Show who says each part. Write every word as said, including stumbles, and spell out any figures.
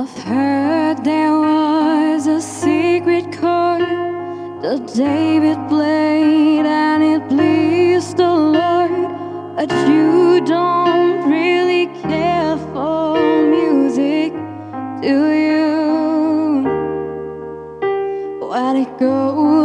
Speaker 1: I've heard there was a secret chord that David played and it pleased the Lord. But you don't really care for music, do you? Well, it goes